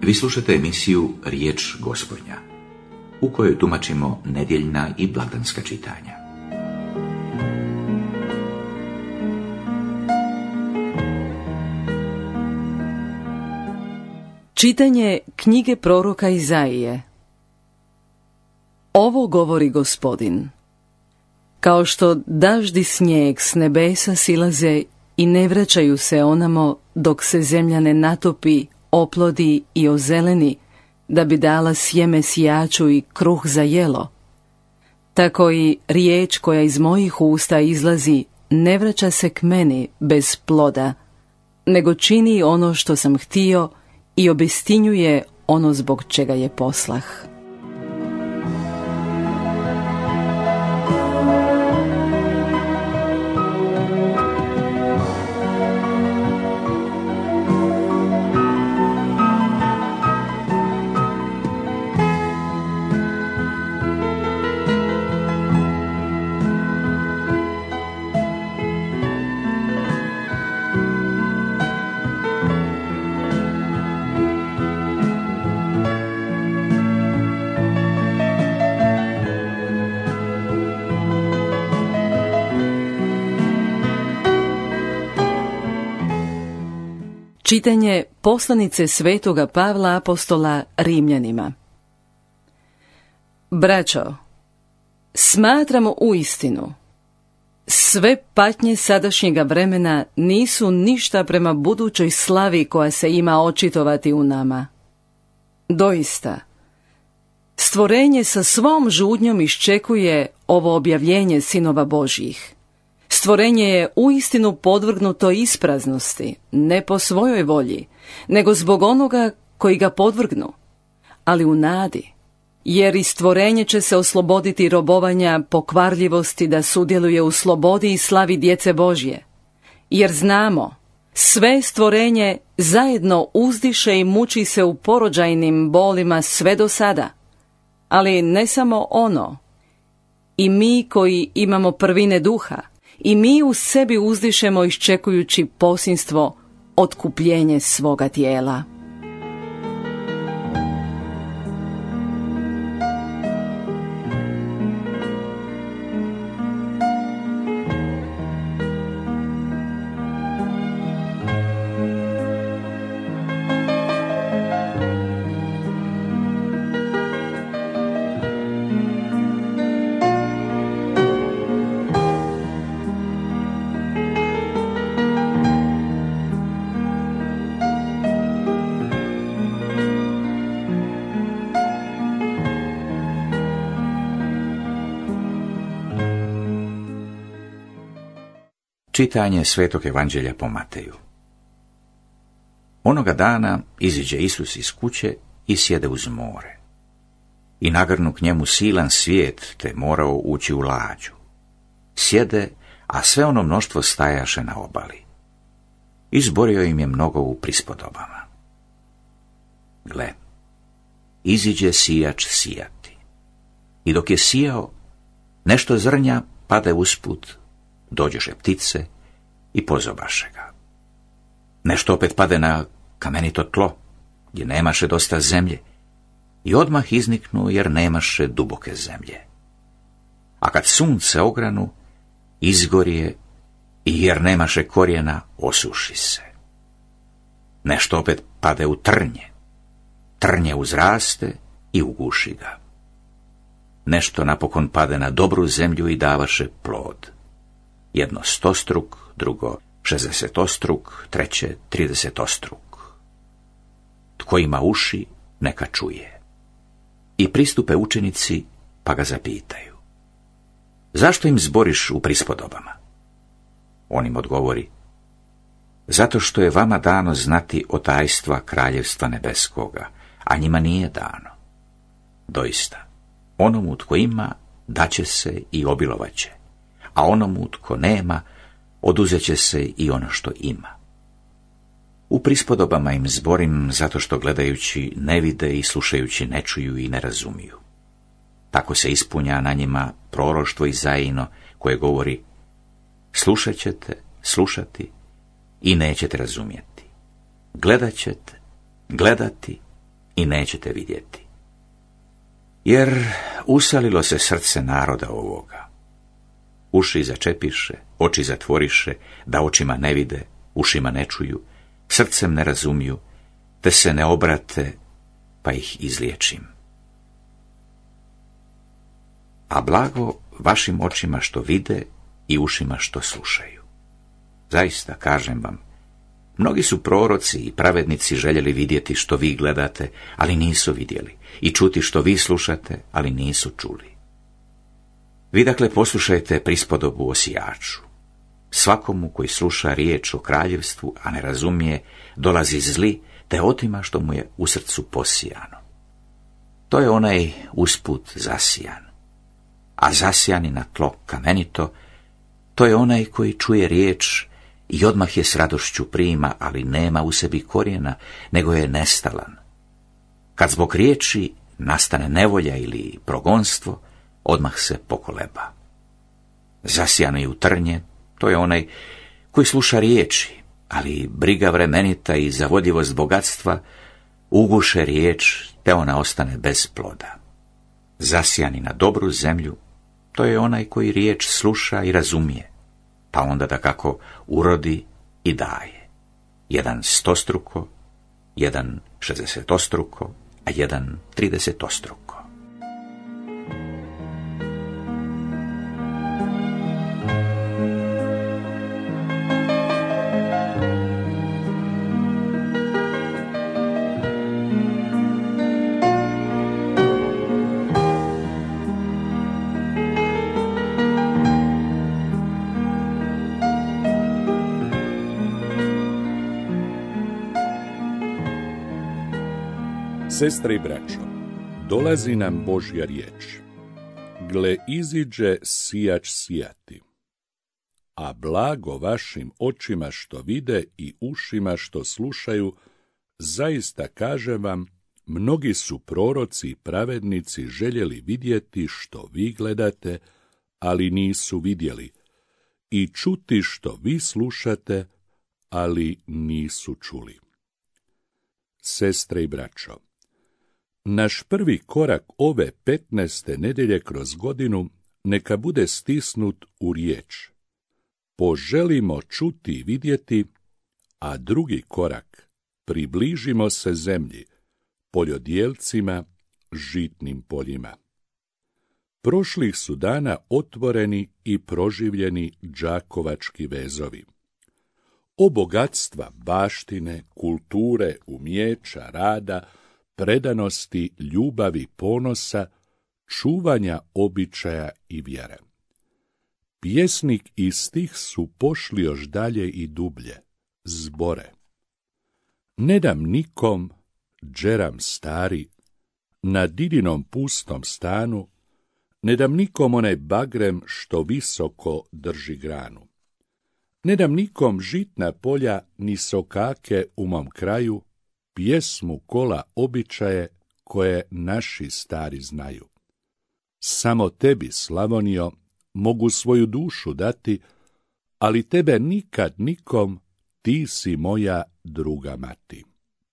Vi slušate emisiju Riječ Gospodnja, u kojoj tumačimo nedjeljna i blagdanska čitanja. Čitanje knjige proroka Izaije. Ovo govori Gospodin. Kao što daždi snijeg s nebesa silaze i ne vraćaju se onamo dok se zemlja ne natopi, oplodi i ozeleni, da bi dala sjeme sijaču i kruh za jelo, tako i riječ koja iz mojih usta izlazi ne vraća se k meni bez ploda, nego čini ono što sam htio i obistinjuje ono zbog čega je poslah. Čitanje poslanice Svetoga Pavla apostola Rimljanima. Braćo, smatramo uistinu, sve patnje sadašnjega vremena nisu ništa prema budućoj slavi koja se ima očitovati u nama. Doista, stvorenje sa svom žudnjom iščekuje ovo objavljenje sinova Božjih. Stvorenje je uistinu podvrgnuto ispraznosti, ne po svojoj volji, nego zbog onoga koji ga podvrgnu, ali u nadi, jer i stvorenje će se osloboditi robovanja pokvarljivosti da sudjeluje u slobodi i slavi djece Božje. Jer znamo, sve stvorenje zajedno uzdiše i muči se u porođajnim bolima sve do sada, ali ne samo ono, i mi koji imamo prvine duha, i mi u sebi uzdišemo iščekujući posinstvo, otkupljenje svoga tijela. Čitanje Svetog Evanđelja po Mateju. Onoga dana iziđe Isus iz kuće i sjede uz more. I nagrnu k njemu silan svijet, te morao ući u lađu. Sjede, a sve ono mnoštvo stajaše na obali. Izborio im je mnogo u prispodobama. Gle, iziđe sijač sijati. I dok je sijao, nešto zrnja pade usput, dođoše ptice i pozobaše ga. Nešto opet pade na kamenito tlo, gdje nemaše dosta zemlje, i odmah izniknu jer nemaše duboke zemlje. A kad sunce ogranu, izgorije, i jer nemaše korijena, osuši se. Nešto opet pade u trnje, trnje uzraste i uguši ga. Nešto napokon pade na dobru zemlju i davaše plod. Jedno 100-struk, drugo 60-struk, treće 30-struk. Tko ima uši, neka čuje. I pristupe učenici, pa ga zapitaju: zašto im zboriš u prispodobama? On im odgovori: zato što je vama dano znati o tajstva kraljevstva nebeskoga, a njima nije dano. Doista, onomu tko ima, daće se i obilovaće, a onomu tko nema, oduzet će se i ono što ima. U prispodobama im zborim zato što gledajući ne vide i slušajući ne čuju i ne razumiju. Tako se ispunja na njima proroštvo Izajino koje govori: slušat ćete, slušati i nećete razumjeti. Gledat ćete, gledati i nećete vidjeti. Jer usalilo se srce naroda ovoga. Uši začepiše, oči zatvoriše, da očima ne vide, ušima ne čuju, srcem ne razumiju, te se ne obrate, pa ih izliječim. A blago vašim očima što vide i ušima što slušaju. Zaista, kažem vam, mnogi su proroci i pravednici željeli vidjeti što vi gledate, ali nisu vidjeli, i čuti što vi slušate, ali nisu čuli. Vi dakle poslušajte prispodobu o sijaču. Svakomu koji sluša riječ o kraljevstvu, a ne razumije, dolazi zli, te otima što mu je u srcu posijano. To je onaj usput zasijan. A zasijani na tlo kamenito, to je onaj koji čuje riječ i odmah je s radošću prima, ali nema u sebi korijena, nego je nestalan. Kad zbog riječi nastane nevolja ili progonstvo, odmah se pokoleba. Zasijani u trnje, to je onaj koji sluša riječi, ali briga vremenita i zavodljivost bogatstva uguše riječ, te ona ostane bez ploda. Zasijani na dobru zemlju, to je onaj koji riječ sluša i razumije, pa onda dakako urodi i daje. Jedan 100-struko, jedan 60-struko, a jedan 30-struko. Sestre i braćo, dolazi nam Božja riječ. Gle, iziđe sijač sijati, a blago vašim očima što vide i ušima što slušaju, zaista kažem vam, mnogi su proroci i pravednici željeli vidjeti što vi gledate, ali nisu vidjeli, i čuti što vi slušate, ali nisu čuli. Sestre i braćo, naš prvi korak ove 15. nedjelje kroz godinu neka bude stisnut u riječ. Poželimo čuti i vidjeti, a drugi korak, približimo se zemlji, poljodjelcima, žitnim poljima. Prošlih su dana otvoreni i proživljeni đakovački vezovi. O bogatstva, baštine, kulture, umijeća, rada, predanosti, ljubavi, ponosa, čuvanja običaja i vjere. Pjesnik i stih su pošli još dalje i dublje, zbore. Ne dam nikom, džeram stari, na didinom pustom stanu, ne dam nikom onaj bagrem što visoko drži granu. Ne dam nikom žitna polja, ni sokake u mom kraju, pjesmu, kola, običaje koje naši stari znaju. Samo tebi, Slavonijo, mogu svoju dušu dati, ali tebe nikad nikom, ti si moja druga mati.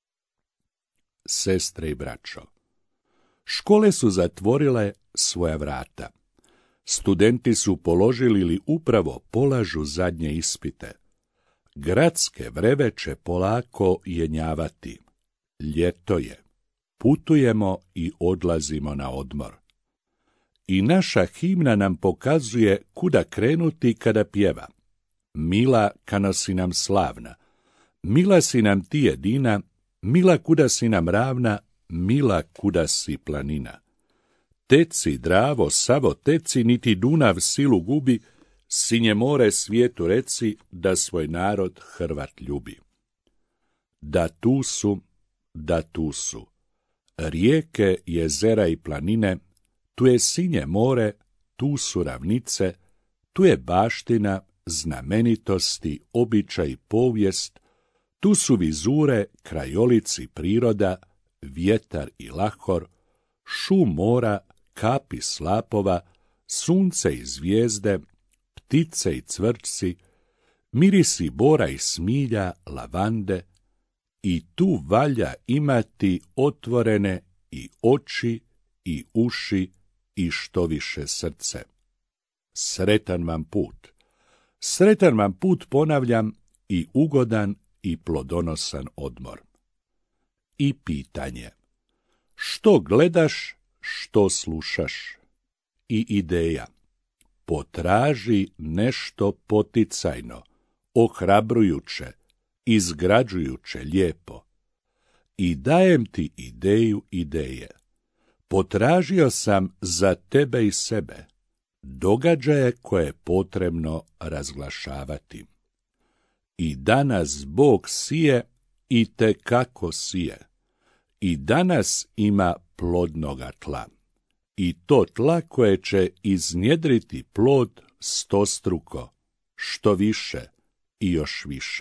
Sestre i braćo, škole su zatvorile svoja vrata. Studenti su položili ili upravo polažu zadnje ispite. Gradske vreve će polako jenjavati. Ljeto je. Putujemo i odlazimo na odmor. I naša himna nam pokazuje kuda krenuti kada pjeva. Mila kano si nam slavna, mila si nam ti jedina, mila kuda si nam ravna, mila kuda si planina. Teci, Dravo, Savo, teci, niti Dunav silu gubi, sinje more svijetu reci, da svoj narod Hrvat ljubi. Da tu su, rijeke, jezera i planine, tu je sinje more, tu su ravnice, tu je baština, znamenitosti, običaj, povijest, tu su vizure, krajolici, priroda, vjetar i lahor, šum mora, kapi slapova, sunce i zvijezde, ptice i cvrčci, mirisi bora i smilja, lavande, i tu valja imati otvorene i oči i uši i što više srce. Sretan vam put. Sretan vam put, ponavljam, i ugodan i plodonosan odmor. I pitanje. Što gledaš, što slušaš? I ideja. Potraži nešto poticajno, ohrabrujuće, izgrađujuće, lijepo. I dajem ti ideju ideje. Potražio sam za tebe i sebe događaje koje je potrebno razglašavati. I danas Bog sije i tekako sije. I danas ima plodnoga tla. I to tla koje će iznjedriti plod stostruko, što više i još više.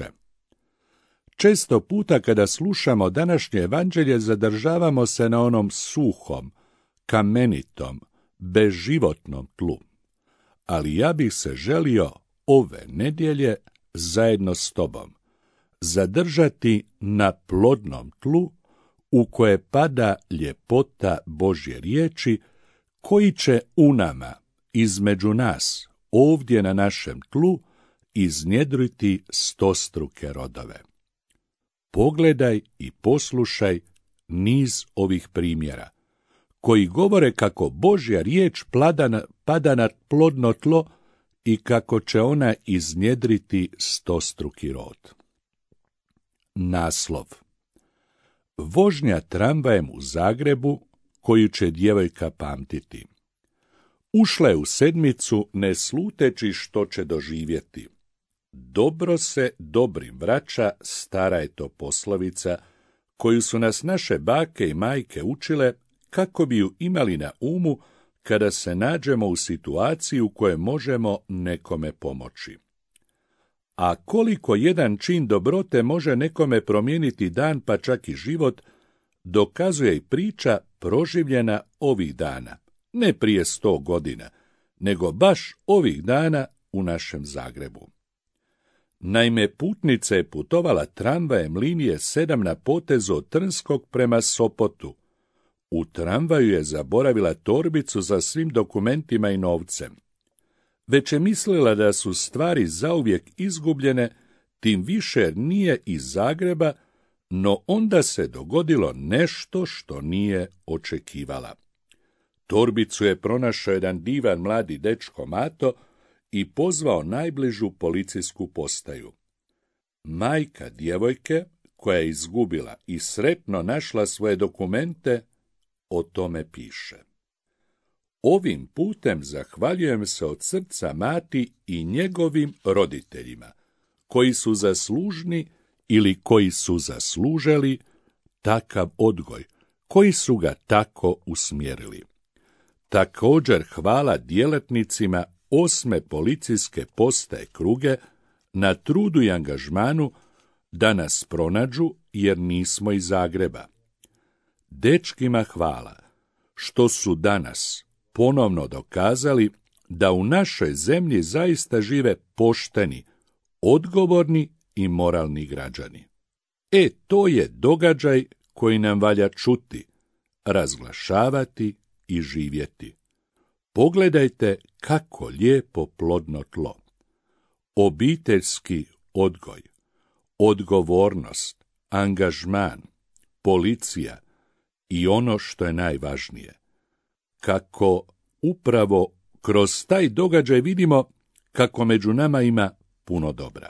Često puta kada slušamo današnje evanđelje zadržavamo se na onom suhom, kamenitom, bezživotnom tlu. Ali ja bih se želio ove nedjelje zajedno s tobom zadržati na plodnom tlu u koje pada ljepota Božje riječi, koji će u nama, između nas, ovdje na našem tlu, iznjedriti stostruke rodove. Pogledaj i poslušaj niz ovih primjera, koji govore kako Božja riječ pada na plodno tlo i kako će ona iznjedriti stostruki rod. Naslov. Vožnja tramvajem u Zagrebu, koju će djevojka pamtiti. Ušla je u sedmicu ne sluteći što će doživjeti. Dobro se dobrim vraća, stara je to poslovica, koju su nas naše bake i majke učile kako bi ju imali na umu kada se nađemo u situaciji u kojoj možemo nekome pomoći. A koliko jedan čin dobrote može nekome promijeniti dan, pa čak i život, dokazuje i priča proživljena ovih dana, ne prije 100 godina, nego baš ovih dana u našem Zagrebu. Naime, putnica je putovala tramvajem linije 7 na potezu od Trnskog prema Sopotu. U tramvaju je zaboravila torbicu za svim dokumentima i novcem. Već je mislila da su stvari zauvijek izgubljene, tim više jer nije iz Zagreba, no onda se dogodilo nešto što nije očekivala. Torbicu je pronašao jedan divan mladi dečko Mato i pozvao najbližu policijsku postaju. Majka djevojke, koja je izgubila i sretno našla svoje dokumente, o tome piše. Ovim putem zahvaljujem se od srca Mati i njegovim roditeljima, koji su zaslužni ili koji su zaslužili takav odgoj, koji su ga tako usmjerili. Također hvala djelatnicima 8. policijske postaje Kruge na trudu i angažmanu da nas pronađu jer nismo iz Zagreba. Dečkima hvala što su danas ponovno dokazali da u našoj zemlji zaista žive pošteni, odgovorni i moralni građani. To je događaj koji nam valja čuti, razglašavati i živjeti. Pogledajte kako lijepo plodno tlo. Obiteljski odgoj, odgovornost, angažman, policija i ono što je najvažnije, kako upravo kroz taj događaj vidimo kako među nama ima puno dobra.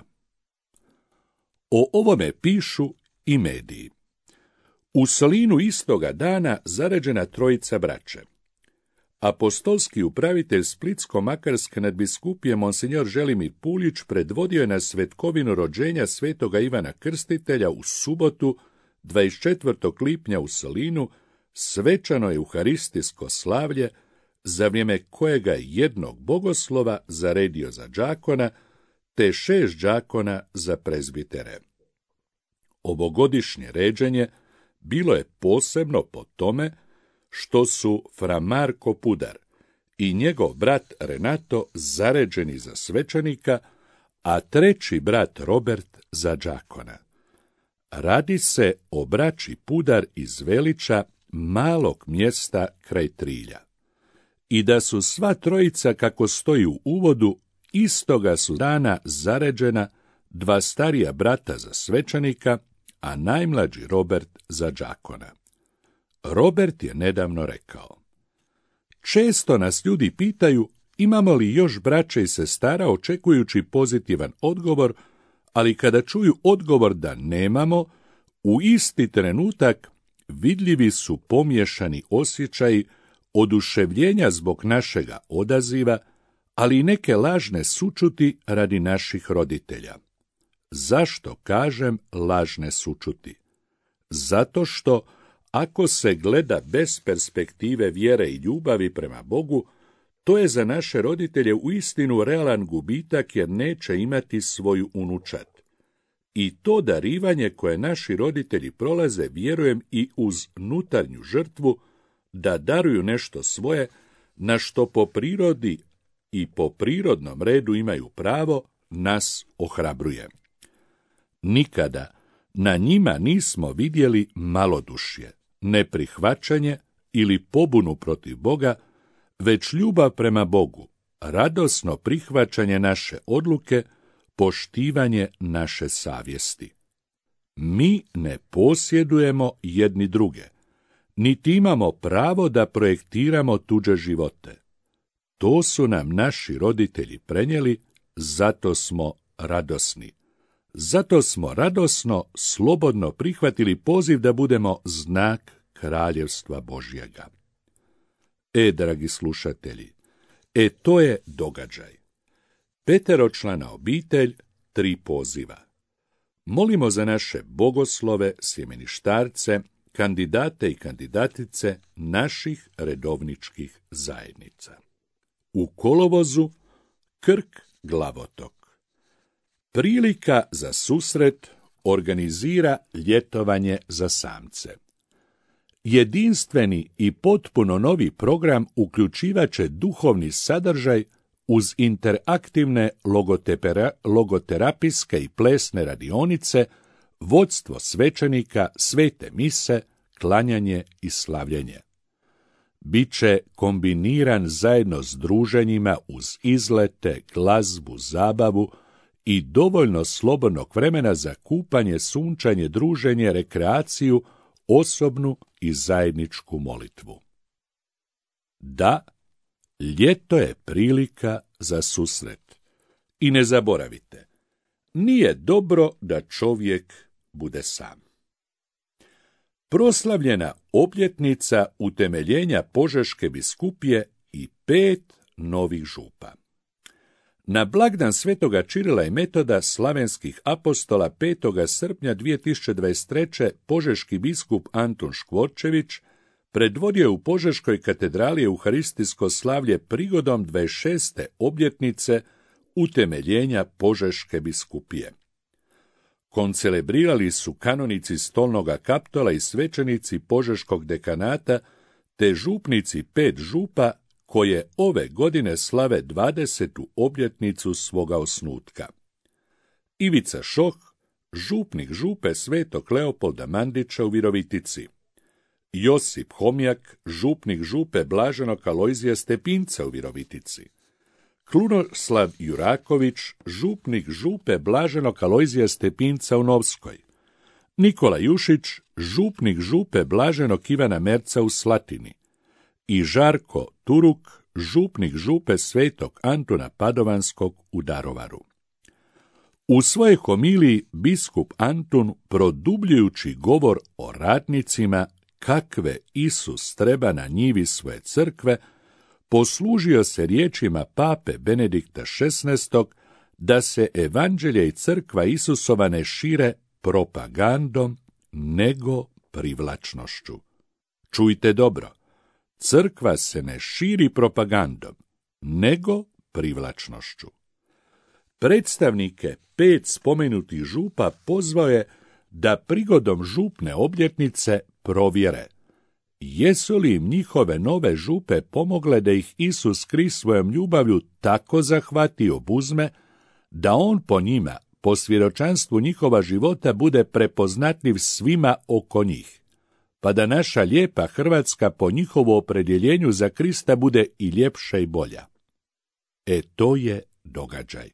O ovome pišu i mediji. U Solinu istoga dana zaređena trojica braće. Apostolski upravitelj Splitsko-Makarske nadbiskupije Monsignor Želimir Puljić predvodio je na svetkovinu rođenja svetoga Ivana Krstitelja u subotu 24. lipnja u Solinu svečano euharistijsko slavlje, za vrijeme kojega je jednog bogoslova zaredio za đakona, te 6 đakona za prezbitere. Ovogodišnje ređenje bilo je posebno po tome što su fra Marko Pudar i njegov brat Renato zaređeni za svećenika, a treći brat Robert za đakona. Radi se o braći Pudar iz Velića, malog mjesta kraj Trilja. I da su sva trojica, kako stoji u uvodu, istoga su dana zaređena, 2 starija brata za svećenika, a najmlađi Robert za đakona. Robert je nedavno rekao: često nas ljudi pitaju imamo li još braće i sestara očekujući pozitivan odgovor, ali kada čuju odgovor da nemamo, u isti trenutak vidljivi su pomiješani osjećaji oduševljenja zbog našega odaziva, ali i neke lažne sućuti radi naših roditelja. Zašto kažem lažne sućuti? Zato što, ako se gleda bez perspektive vjere i ljubavi prema Bogu, to je za naše roditelje uistinu realan gubitak jer neće imati svoju unučad. I to darivanje koje naši roditelji prolaze, vjerujem i uz unutarnju žrtvu, da daruju nešto svoje, na što po prirodi i po prirodnom redu imaju pravo, nas ohrabruje. Nikada na njima nismo vidjeli malodušje, neprihvaćanje ili pobunu protiv Boga, već ljubav prema Bogu, radosno prihvaćanje naše odluke, poštivanje naše savjesti. Mi ne posjedujemo jedni druge, niti imamo pravo da projektiramo tuđe živote. To su nam naši roditelji prenijeli, zato smo radosni. Zato smo radosno, slobodno prihvatili poziv da budemo znak Kraljevstva Božjega. Dragi slušatelji, to je događaj. 5-člana obitelj, 3 poziva. Molimo za naše bogoslove, sjemeništarce, kandidate i kandidatice naših redovničkih zajednica. U kolovozu Krk Glavotok. Prilika za susret organizira ljetovanje za samce. Jedinstveni i potpuno novi program uključivaće duhovni sadržaj uz interaktivne logoterapijske i plesne radionice, vodstvo svećenika, svete mise, klanjanje i slavljenje. Biće kombiniran zajedno s druženjima uz izlete, glazbu, zabavu i dovoljno slobodnog vremena za kupanje, sunčanje, druženje, rekreaciju, osobnu i zajedničku molitvu. Da, ljeto je prilika za susret. I ne zaboravite, nije dobro da čovjek bude sam. Proslavljena obljetnica utemeljenja Požeške biskupije i 5 novih župa. Na blagdan svetoga Čirila i Metoda, slavenskih apostola, 5. srpnja 2023. požeški biskup Antun Škvorčević predvodio je u Požeškoj katedrali euharistijsko slavlje prigodom 26. obljetnice utemeljenja Požeške biskupije. Koncelebrirali su kanonici Stolnoga Kaptola i svećenici Požeškog dekanata, te župnici 5 župa koje ove godine slave 20. obljetnicu svoga osnutka. Ivica Šoh, župnik župe Svetog Leopolda Mandića u Virovitici. Josip Homjak, župnik župe Blaženog Alojzija Stepinca u Virovitici. Krunoslav Juraković, župnik župe Blaženog Alojzija Stepinca u Novskoj. Nikola Jušić, župnik župe Blaženog Ivana Merca u Slatini. I Žarko Turuk, župnik župe Svetog Antuna Padovanskog u Darovaru. U svojoj homiliji biskup Antun, produbljujući govor o radnicima kakve Isus treba na njivi svoje crkve, poslužio se riječima pape Benedikta XVI da se evanđelje i crkva Isusova ne šire propagandom, nego privlačnošću. Čujte dobro, crkva se ne širi propagandom, nego privlačnošću. Predstavnike 5 spomenutih župa pozvao je da prigodom župne obljetnice provjere jesu li im njihove nove župe pomogle da ih Isus Krist svojom ljubavlju tako zahvati i obuzme, da on po njima, po svjedočanstvu njihova života bude prepoznatljiv svima oko njih, pa da naša lijepa Hrvatska po njihovu opredjeljenju za Krista bude i ljepša i bolja. To je događaj.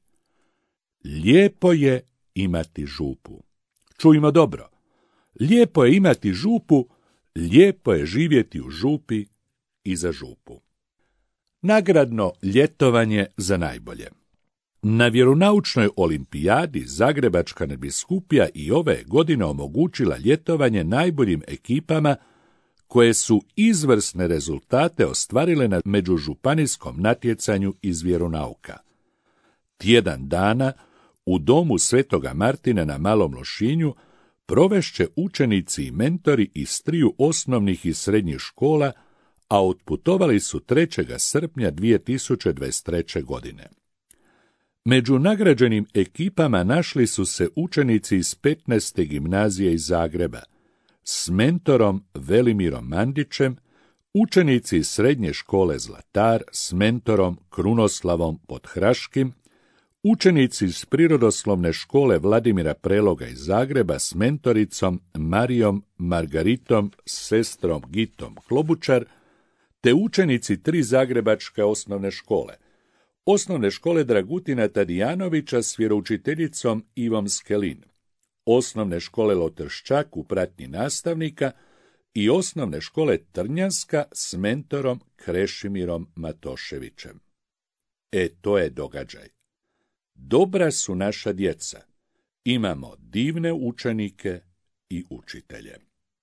Lijepo je imati župu. Čujmo dobro. Lijepo je imati župu, lijepo je živjeti u župi i za župu. Nagradno ljetovanje za najbolje. Na vjeronaučnoj olimpijadi Zagrebačka nadbiskupija i ove godine omogućila ljetovanje najboljim ekipama koje su izvrsne rezultate ostvarile na međužupanijskom natjecanju iz vjeronauka. Tjedan dana u domu Svetoga Martina na Malom Lošinju provešće učenici i mentori iz 3 osnovnih i srednjih škola, a otputovali su 3. srpnja 2023. godine. Među nagrađenim ekipama našli su se učenici iz 15. gimnazije iz Zagreba, s mentorom Velimirom Mandićem, učenici iz srednje škole Zlatar s mentorom Krunoslavom Podhraškim, učenici iz prirodoslovne škole Vladimira Preloga iz Zagreba s mentoricom Marijom Margaritom, sestrom Gitom Klobučar, te učenici 3 zagrebačke osnovne škole. Osnovne škole Dragutina Tadijanovića s vjeroučiteljicom Ivom Skelin, osnovne škole Lotrščak u pratnji nastavnika i osnovne škole Trnjanska s mentorom Krešimirom Matoševićem. To je događaj. Dobra su naša djeca. Imamo divne učenike i učitelje.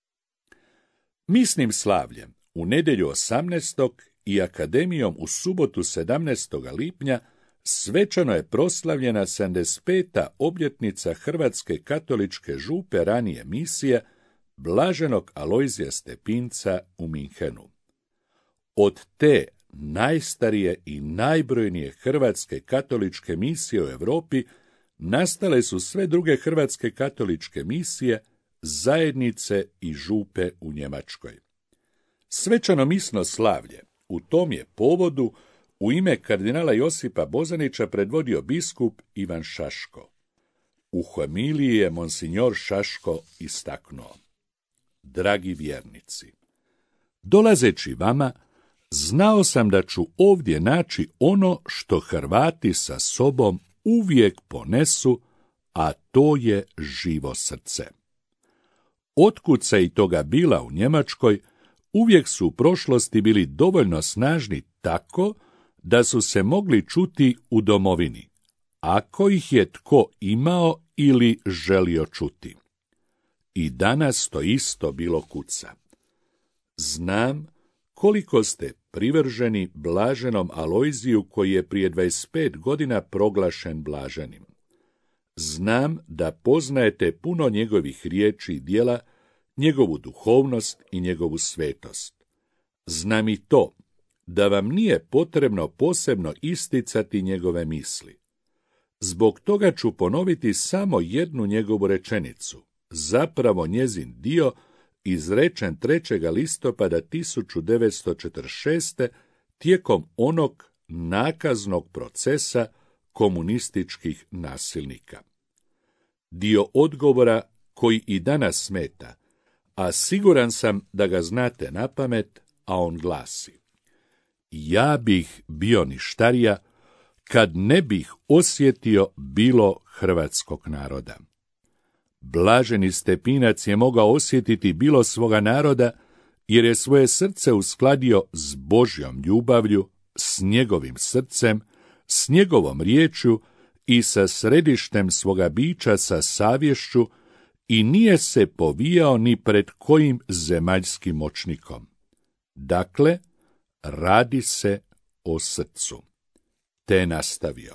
Misnim slavljem u nedjelju 18. i akademijom u subotu 17. lipnja svečano je proslavljena 75. obljetnica Hrvatske katoličke župe ranije misije blaženog Alojzija Stepinca u Minhenu. Od te najstarije i najbrojnije hrvatske katoličke misije u Europi nastale su sve druge hrvatske katoličke misije, zajednice i župe u Njemačkoj. Svečano misno slavlje u tom je povodu u ime kardinala Josipa Bozanića predvodio biskup Ivan Šaško. U homiliji je monsinjor Šaško istaknuo: Dragi vjernici, dolazeći vama, znao sam da ću ovdje naći ono što Hrvati sa sobom uvijek ponesu, a to je živo srce. Otkud se i toga bila u Njemačkoj, uvijek su u prošlosti bili dovoljno snažni tako da su se mogli čuti u domovini, ako ih je tko imao ili želio čuti. I danas to isto bilo kuca. Znam koliko ste privrženi blaženom Alojziju koji je prije 25 godina proglašen blaženim. Znam da poznajete puno njegovih riječi i djela, njegovu duhovnost i njegovu svetost. Znam i to da vam nije potrebno posebno isticati njegove misli. Zbog toga ću ponoviti samo jednu njegovu rečenicu, zapravo njezin dio, izrečen 3. listopada 1946. tijekom onog nakaznog procesa komunističkih nasilnika. Dio odgovora koji i danas smeta, a siguran sam da ga znate napamet, a on glasi: ja bih bio ništarija kad ne bih osjetio bilo hrvatskog naroda. Blaženi Stepinac je mogao osjetiti bilo svoga naroda jer je svoje srce uskladio s Božjom ljubavlju, s njegovim srcem, s njegovom riječju i sa središtem svoga bića, sa savješću, i nije se povijao ni pred kojim zemaljskim moćnikom. Dakle, radi se o srcu. Te nastavio: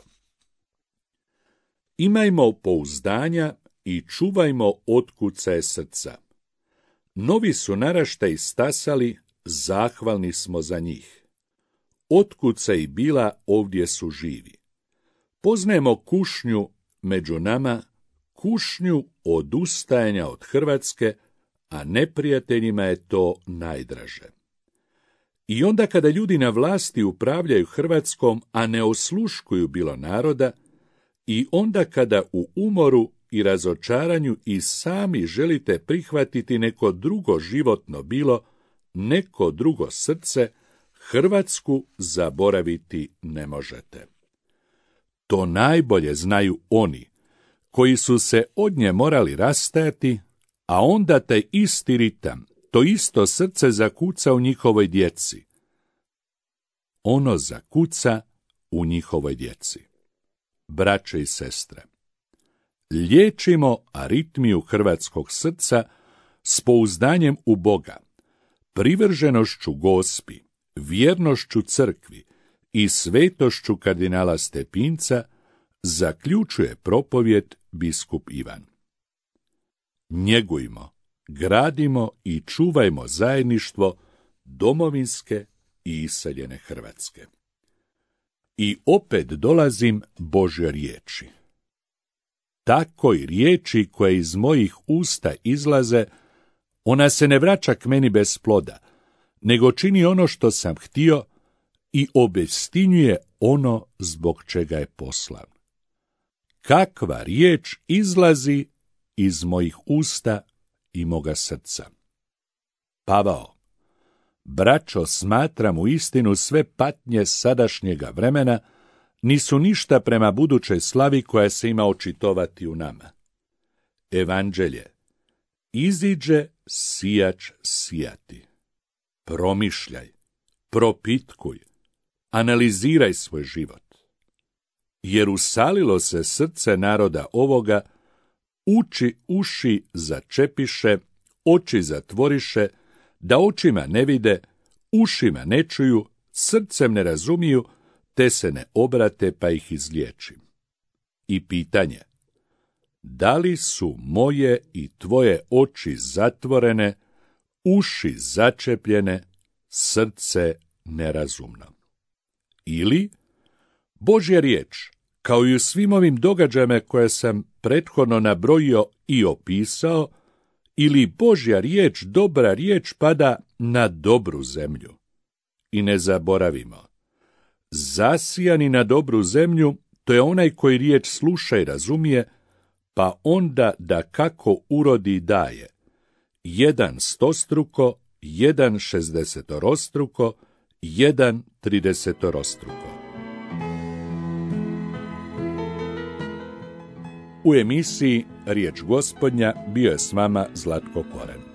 imajmo pouzdanja i čuvajmo otkucaje srca. Novi su naraštaji stasali, zahvalni smo za njih. Otkucaji bila ovdje su živi. Poznajemo kušnju među nama, kušnju odustajanja od Hrvatske, a neprijateljima je to najdraže. I onda kada ljudi na vlasti upravljaju Hrvatskom, a ne osluškuju bilo naroda, I onda kada u umoru i razočaranju i sami želite prihvatiti neko drugo životno bilo, neko drugo srce, Hrvatsku zaboraviti ne možete. To najbolje znaju oni koji su se od nje morali rastajati, a onda taj isti ritam, to isto srce zakuca u njihovoj djeci. Ono zakuca u njihovoj djeci. Braće i sestre, liječimo aritmiju hrvatskog srca s pouzdanjem u Boga, privrženošću Gospi, vjernošću crkvi i svetošću kardinala Stepinca, zaključuje propovjed biskup Ivan. Njegujmo, gradimo i čuvajmo zajedništvo domovinske i iseljene Hrvatske. I opet dolazim Božjoj riječi. Takoj riječi koje iz mojih usta izlaze, ona se ne vraća k meni bez ploda, nego čini ono što sam htio i obistinjuje ono zbog čega je poslan. Kakva riječ izlazi iz mojih usta i moga srca. Pavao, braćo, smatram u istinu sve patnje sadašnjega vremena nisu ništa prema budućoj slavi koja se ima očitovati u nama. Evanđelje, iziđe sijač sijati. Promišljaj, propitkuj, analiziraj svoj život. Jer usalilo se srce naroda ovoga, uši začepiše, oči zatvoriše, da očima ne vide, ušima ne čuju, srcem ne razumiju, te se ne obrate pa ih izliječim. I pitanje, da li su moje i tvoje oči zatvorene, uši začepljene, srce nerazumno? Ili, Božja riječ, kao i u svim ovim događajima koje sam prethodno nabrojio i opisao, ili Božja riječ, dobra riječ, pada na dobru zemlju. I ne zaboravimo, zasijani na dobru zemlju, to je onaj koji riječ sluša i razumije, pa onda da kako urodi daje. 1 stostruko, 1 60-rostruko, 1 30-rostruko. U emisiji Riječ Gospodnja bio je s vama Zlatko Koren.